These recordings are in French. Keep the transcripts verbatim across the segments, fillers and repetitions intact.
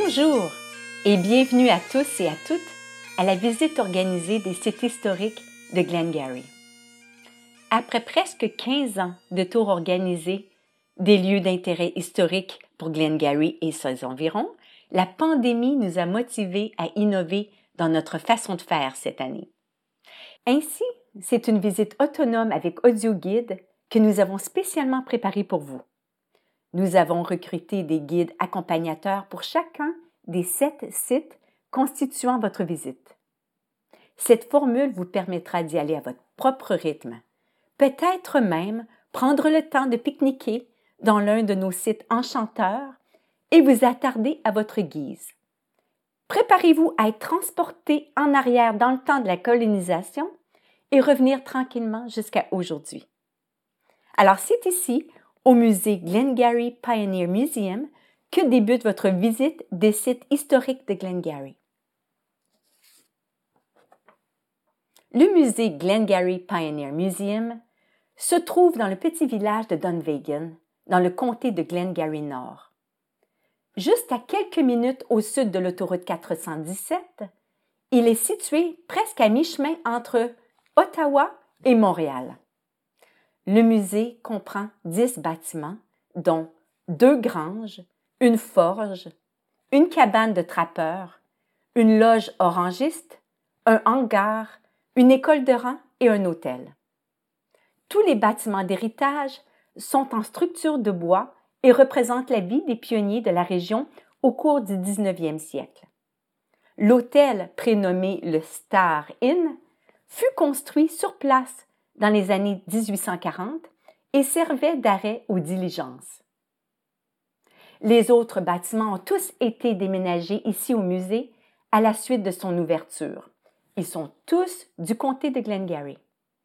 Bonjour et bienvenue à tous et à toutes à la visite organisée des sites historiques de Glengarry. Après presque quinze ans de tours organisés des lieux d'intérêt historique pour Glengarry et ses environs, la pandémie nous a motivés à innover dans notre façon de faire cette année. Ainsi, c'est une visite autonome avec audio-guide que nous avons spécialement préparée pour vous. Nous avons recruté des guides accompagnateurs pour chacun des sept sites constituant votre visite. Cette formule vous permettra d'y aller à votre propre rythme. Peut-être même prendre le temps de pique-niquer dans l'un de nos sites enchanteurs et vous attarder à votre guise. Préparez-vous à être transporté en arrière dans le temps de la colonisation et revenir tranquillement jusqu'à aujourd'hui. Alors, c'est ici, au musée Glengarry Pioneer Museum, que débute votre visite des sites historiques de Glengarry. Le musée Glengarry Pioneer Museum se trouve dans le petit village de Dunvegan, dans le comté de Glengarry Nord. Juste à quelques minutes au sud de l'autoroute quatre cent dix-sept, il est situé presque à mi-chemin entre Ottawa et Montréal. Le musée comprend dix bâtiments, dont deux granges, une forge, une cabane de trappeurs, une loge orangiste, un hangar, une école de rang et un hôtel. Tous les bâtiments d'héritage sont en structure de bois et représentent la vie des pionniers de la région au cours du dix-neuvième siècle. L'hôtel, prénommé le Star Inn, fut construit sur place dans les années dix-huit cent quarante et servait d'arrêt aux diligences. Les autres bâtiments ont tous été déménagés ici au musée à la suite de son ouverture. Ils sont tous du comté de Glengarry.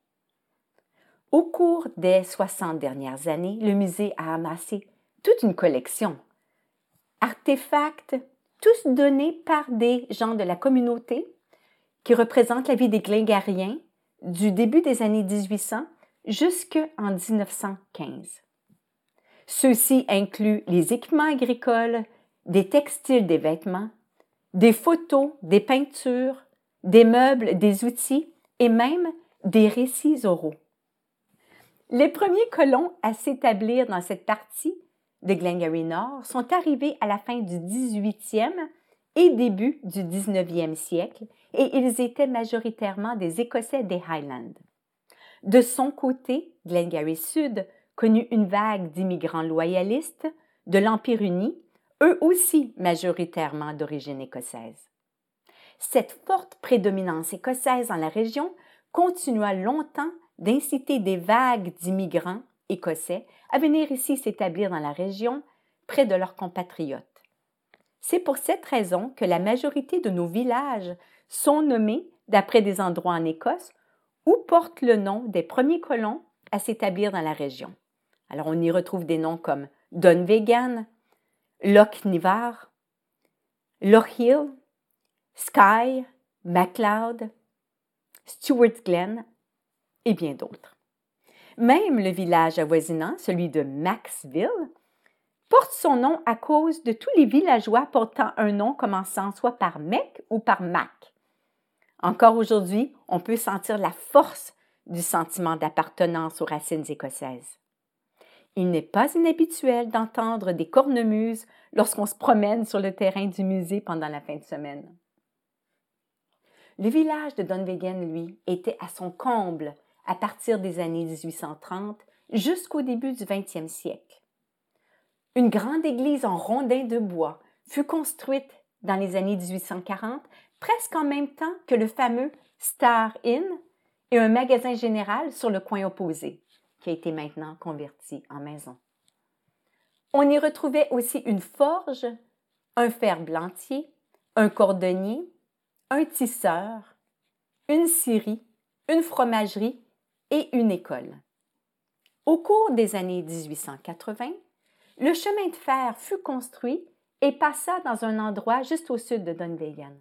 Au cours des soixante dernières années, le musée a amassé toute une collection. Artefacts, tous donnés par des gens de la communauté qui représentent la vie des Glengarriens du début des années dix-huit cents jusqu'en dix-neuf cent quinze. Ceux-ci incluent les équipements agricoles, des textiles, des vêtements, des photos, des peintures, des meubles, des outils et même des récits oraux. Les premiers colons à s'établir dans cette partie de Glengarry Nord sont arrivés à la fin du dix-huitième et début du dix-neuvième siècle et ils étaient majoritairement des Écossais des Highlands. De son côté, Glengarry Sud connut une vague d'immigrants loyalistes de l'Empire uni, eux aussi majoritairement d'origine écossaise. Cette forte prédominance écossaise dans la région continua longtemps d'inciter des vagues d'immigrants écossais à venir ici s'établir dans la région près de leurs compatriotes. C'est pour cette raison que la majorité de nos villages sont nommés d'après des endroits en Écosse ou portent le nom des premiers colons à s'établir dans la région. Alors, on y retrouve des noms comme Dunvegan, Lochnivar, Lochiel, Skye, MacLeod, Stewart's Glen et bien d'autres. Même le village avoisinant, celui de Maxville, porte son nom à cause de tous les villageois portant un nom commençant soit par Mec ou par Mac. Encore aujourd'hui, on peut sentir la force du sentiment d'appartenance aux racines écossaises. Il n'est pas inhabituel d'entendre des cornemuses lorsqu'on se promène sur le terrain du musée pendant la fin de semaine. Le village de Dunvegan, lui, était à son comble à partir des années dix-huit cent trente jusqu'au début du vingtième siècle. Une grande église en rondins de bois fut construite dans les années dix-huit cent quarante, presque en même temps que le fameux Star Inn et un magasin général sur le coin opposé, qui a été maintenant converti en maison. On y retrouvait aussi une forge, un ferblantier, un cordonnier, un tisseur, une scierie, une fromagerie et une école. Au cours des années dix-huit cent quatre-vingts, le chemin de fer fut construit et passa dans un endroit juste au sud de Dunvegan.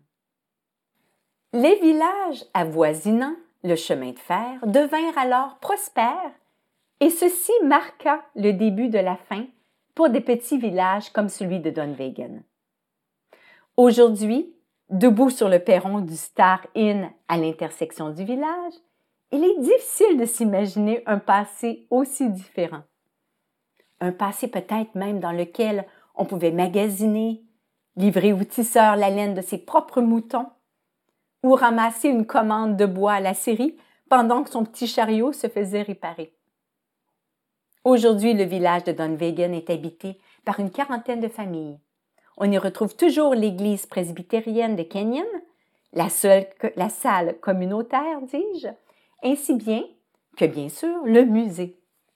Les villages avoisinant le chemin de fer devinrent alors prospères et ceci marqua le début de la fin pour des petits villages comme celui de Dunvegan. Aujourd'hui, debout sur le perron du Star Inn à l'intersection du village, il est difficile de s'imaginer un passé aussi différent. Un passé peut-être même dans lequel on pouvait magasiner, livrer au tisseur la laine de ses propres moutons ou ramasser une commande de bois à la scierie pendant que son petit chariot se faisait réparer. Aujourd'hui, le village de Dunvegan est habité par une quarantaine de familles. On y retrouve toujours l'église presbytérienne de Kenyon, la, seule, la salle communautaire, dis-je, ainsi bien que, bien sûr, le musée.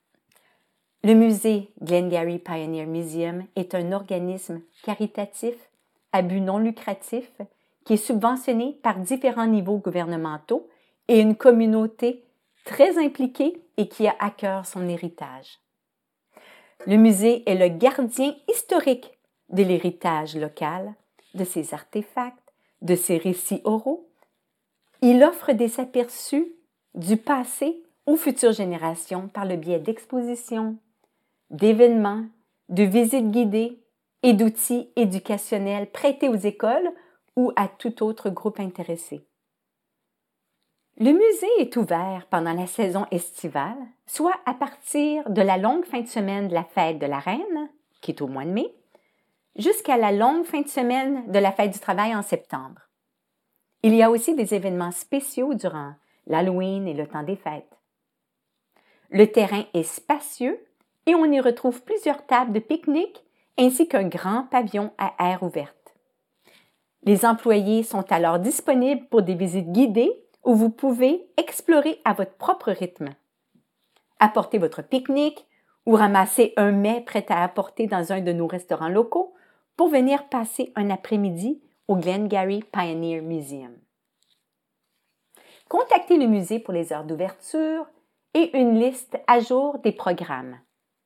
Le musée Glengarry Pioneer Museum est un organisme caritatif à but non lucratif qui est subventionné par différents niveaux gouvernementaux et une communauté très impliquée et qui a à cœur son héritage. Le musée est le gardien historique de l'héritage local, de ses artefacts, de ses récits oraux. Il offre des aperçus du passé aux futures générations par le biais d'expositions, d'événements, de visites guidées et d'outils éducationnels prêtés aux écoles ou à tout autre groupe intéressé. Le musée est ouvert pendant la saison estivale, soit à partir de la longue fin de semaine de la fête de la Reine, qui est au mois de mai, jusqu'à la longue fin de semaine de la fête du travail en septembre. Il y a aussi des événements spéciaux durant l'Halloween et le temps des fêtes. Le terrain est spacieux et on y retrouve plusieurs tables de pique-nique ainsi qu'un grand pavillon à air ouverte. Les employés sont alors disponibles pour des visites guidées où vous pouvez explorer à votre propre rythme. Apportez votre pique-nique ou ramassez un mets prêt à apporter dans un de nos restaurants locaux pour venir passer un après-midi au Glengarry Pioneer Museum. Contactez le musée pour les heures d'ouverture et une liste à jour des programmes.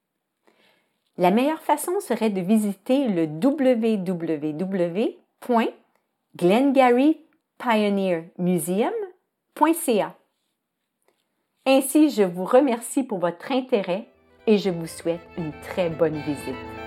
La meilleure façon serait de visiter le w w w point glengarry pioneer museum point c a. Ainsi, je vous remercie pour votre intérêt et je vous souhaite une très bonne visite.